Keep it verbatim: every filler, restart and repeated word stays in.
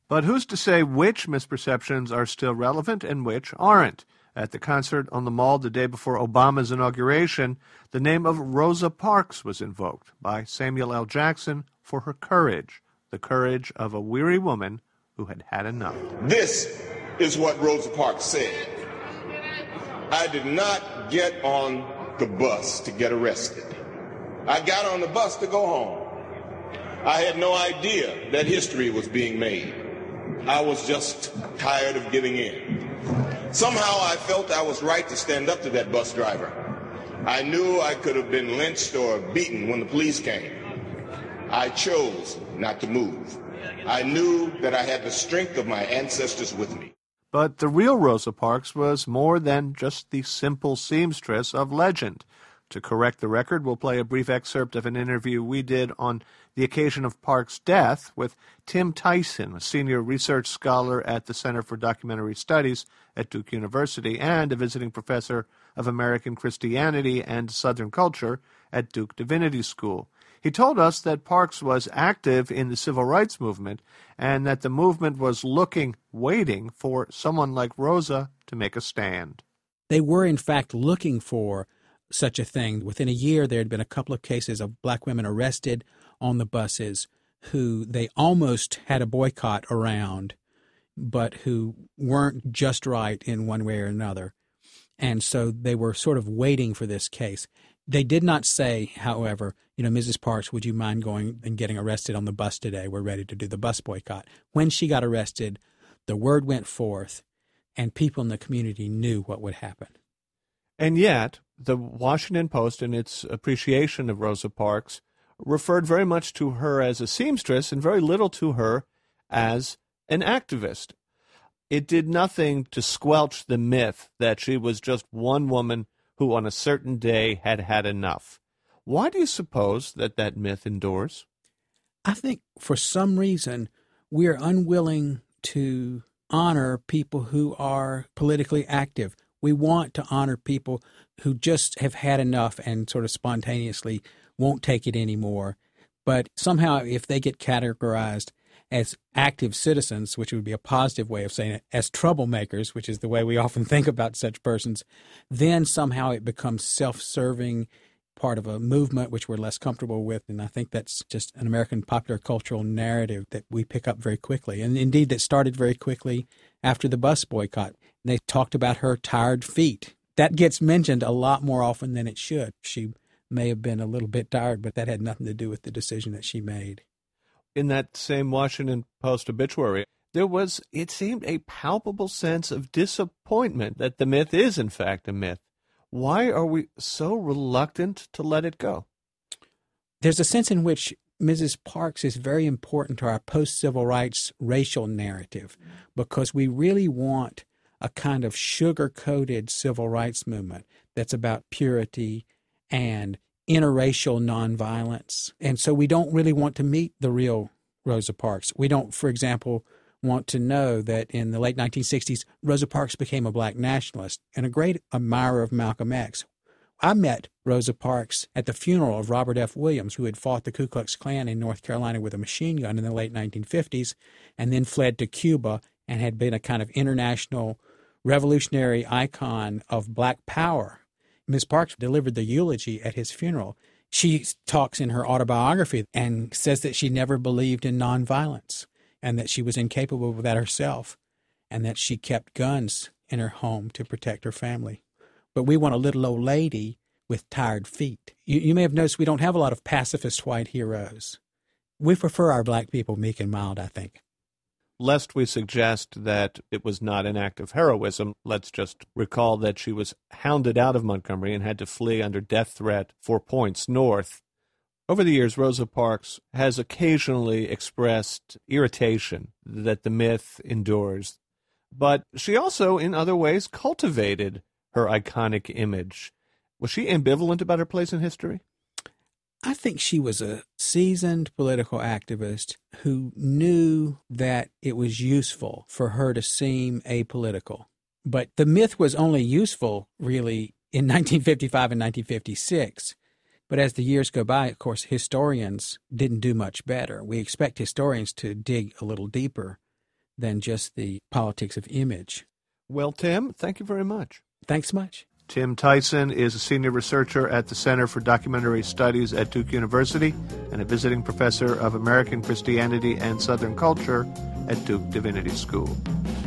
But who's to say which misperceptions are still relevant and which aren't? At the concert on the Mall the day before Obama's inauguration, the name of Rosa Parks was invoked by Samuel L. Jackson for her courage, the courage of a weary woman who had had enough. This is what Rosa Parks said. I did not get on the bus to get arrested. I got on the bus to go home. I had no idea that history was being made. I was just tired of giving in. Somehow I felt I was right to stand up to that bus driver. I knew I could have been lynched or beaten when the police came. I chose not to move. I knew that I had the strength of my ancestors with me. But the real Rosa Parks was more than just the simple seamstress of legend. To correct the record, we'll play a brief excerpt of an interview we did on the occasion of Parks' death with Tim Tyson, a senior research scholar at the Center for Documentary Studies at Duke University and a visiting professor of American Christianity and Southern Culture at Duke Divinity School. He told us that Parks was active in the civil rights movement and that the movement was looking, waiting for someone like Rosa to make a stand. They were, in fact, looking for such a thing. Within a year, there had been a couple of cases of black women arrested on the buses who they almost had a boycott around, but who weren't just right in one way or another. And so they were sort of waiting for this case. They did not say, however, you know, Missus Parks, would you mind going and getting arrested on the bus today? We're ready to do the bus boycott. When she got arrested, the word went forth, and people in the community knew what would happen. And yet, the Washington Post, in its appreciation of Rosa Parks, referred very much to her as a seamstress and very little to her as an activist. It did nothing to squelch the myth that she was just one woman who on a certain day had had enough. Why do you suppose that that myth endures? I think for some reason we are unwilling to honor people who are politically active. We want to honor people who just have had enough and sort of spontaneously won't take it anymore. But somehow if they get categorized as active citizens, which would be a positive way of saying it, as troublemakers, which is the way we often think about such persons, then somehow it becomes self-serving, part of a movement which we're less comfortable with. And I think that's just an American popular cultural narrative that we pick up very quickly. And indeed, that started very quickly after the bus boycott. They talked about her tired feet. That gets mentioned a lot more often than it should. She may have been a little bit tired, but that had nothing to do with the decision that she made. In that same Washington Post obituary, there was, it seemed, a palpable sense of disappointment that the myth is, in fact, a myth. Why are we so reluctant to let it go? There's a sense in which Missus Parks is very important to our post-civil rights racial narrative because we really want a kind of sugar-coated civil rights movement that's about purity and interracial nonviolence. And so we don't really want to meet the real Rosa Parks. We don't, for example, want to know that in the late nineteen sixties, Rosa Parks became a black nationalist and a great admirer of Malcolm X. I met Rosa Parks at the funeral of Robert F. Williams, who had fought the Ku Klux Klan in North Carolina with a machine gun in the late nineteen fifties and then fled to Cuba and had been a kind of international revolutionary icon of black power. Miz Parks delivered the eulogy at his funeral. She talks in her autobiography and says that she never believed in nonviolence and that she was incapable of that herself and that she kept guns in her home to protect her family. But we want a little old lady with tired feet. You, you may have noticed we don't have a lot of pacifist white heroes. We prefer our black people meek and mild, I think. Lest we suggest that it was not an act of heroism, let's just recall that she was hounded out of Montgomery and had to flee under death threat four points north. Over the years, Rosa Parks has occasionally expressed irritation that the myth endures, but she also, in other ways, cultivated her iconic image. Was she ambivalent about her place in history? I think she was a seasoned political activist who knew that it was useful for her to seem apolitical. But the myth was only useful, really, in nineteen fifty-five and nineteen fifty-six. But as the years go by, of course, historians didn't do much better. We expect historians to dig a little deeper than just the politics of image. Well, Tim, thank you very much. Thanks much. Tim Tyson is a senior researcher at the Center for Documentary Studies at Duke University and a visiting professor of American Christianity and Southern Culture at Duke Divinity School.